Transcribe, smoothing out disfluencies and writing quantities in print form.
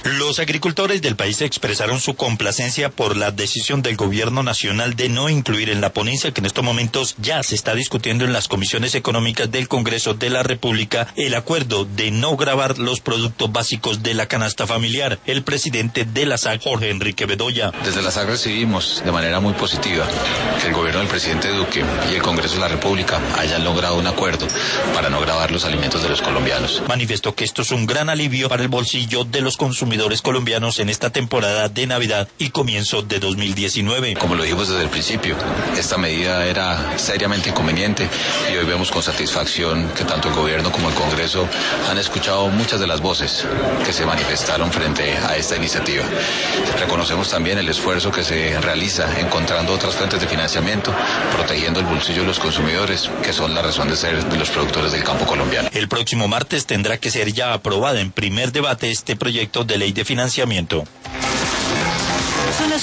Los agricultores del país expresaron su complacencia por la decisión del gobierno nacional de no incluir en la ponencia que en estos momentos ya se está discutiendo en las comisiones económicas del Congreso de la República el acuerdo de no gravar los productos básicos de la canasta familiar. El presidente de la SAC, Jorge Enrique Bedoya. Desde la SAC recibimos de manera muy positiva que el gobierno del presidente Duque y el Congreso de la República hayan logrado un acuerdo para no gravar los alimentos de los colombianos. Manifestó que esto es un gran alivio para el bolsillo de los consumidores colombianos en esta temporada de Navidad y comienzo de 2019. Como lo dijimos desde el principio, esta medida era seriamente inconveniente y hoy vemos con satisfacción que tanto el gobierno como el Congreso han escuchado muchas de las voces que se manifestaron frente a esta iniciativa. Reconocemos también el esfuerzo que se realiza encontrando otras fuentes de financiamiento, protegiendo el bolsillo de los consumidores, que son la razón de ser de los productores del campo colombiano. El próximo martes tendrá que ser ya aprobada en primer debate este proyecto de ley de financiamiento.